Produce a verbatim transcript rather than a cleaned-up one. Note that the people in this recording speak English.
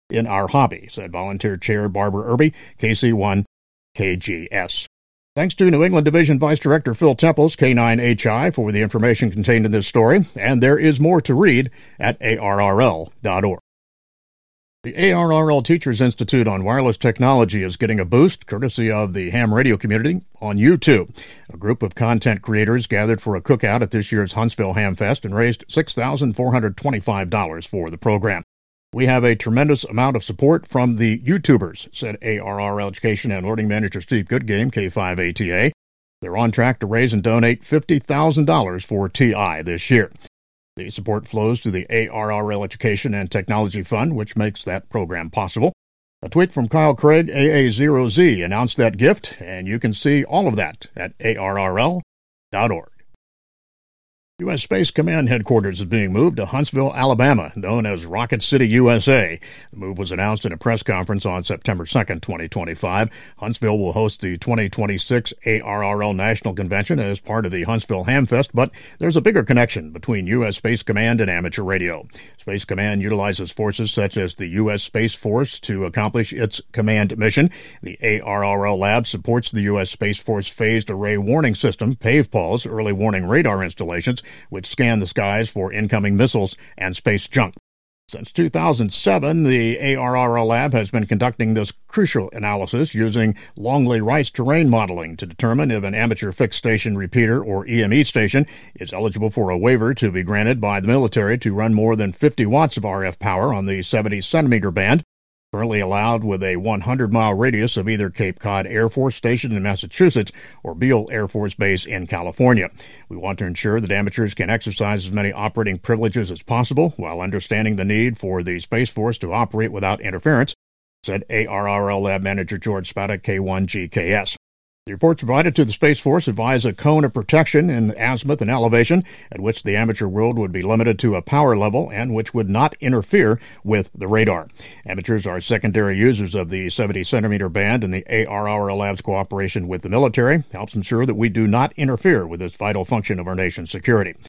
in our hobby, said Volunteer Chair Barbara Irby, K C one K G S. Thanks to New England Division Vice Director Phil Temples, K nine H I, for the information contained in this story, and there is more to read at A R R L dot org. The A R R L Teachers Institute on Wireless Technology is getting a boost, courtesy of the ham radio community, on YouTube. A group of content creators gathered for a cookout at this year's Huntsville Ham Fest and raised six thousand four hundred twenty-five dollars for the program. We have a tremendous amount of support from the YouTubers, said A R R L Education and Learning Manager Steve Goodgame, K five A T A. They're on track to raise and donate fifty thousand dollars for T I this year. The support flows to the A R R L Education and Technology Fund, which makes that program possible. A tweet from Kyle Craig, A A zero Z, announced that gift, and you can see all of that at A R R L dot org. U S. Space Command headquarters is being moved to Huntsville, Alabama, known as Rocket City, U S A. The move was announced in a press conference on September second, twenty twenty-five. Huntsville will host the twenty twenty-six A R R L National Convention as part of the Huntsville Hamfest, but there's a bigger connection between U S. Space Command and amateur radio. Space Command utilizes forces such as the U S. Space Force to accomplish its command mission. The A R R L lab supports the U S. Space Force Phased Array Warning System, PAVE-PAWS, early warning radar installations, which scan the skies for incoming missiles and space junk. Since two thousand seven, the A R R L lab has been conducting this crucial analysis using Longley-Rice terrain modeling to determine if an amateur fixed station repeater or E M E station is eligible for a waiver to be granted by the military to run more than fifty watts of R F power on the seventy centimeter band, currently allowed with a one hundred mile radius of either Cape Cod Air Force Station in Massachusetts or Beale Air Force Base in California. We want to ensure that amateurs can exercise as many operating privileges as possible while understanding the need for the Space Force to operate without interference, said A R R L Lab Manager George Spada, K one G K S. The reports provided to the Space Force advise a cone of protection in azimuth and elevation at which the amateur world would be limited to a power level and which would not interfere with the radar. Amateurs are secondary users of the seventy centimeter band, and the A R R L Lab's cooperation with the military helps ensure that we do not interfere with this vital function of our nation's security.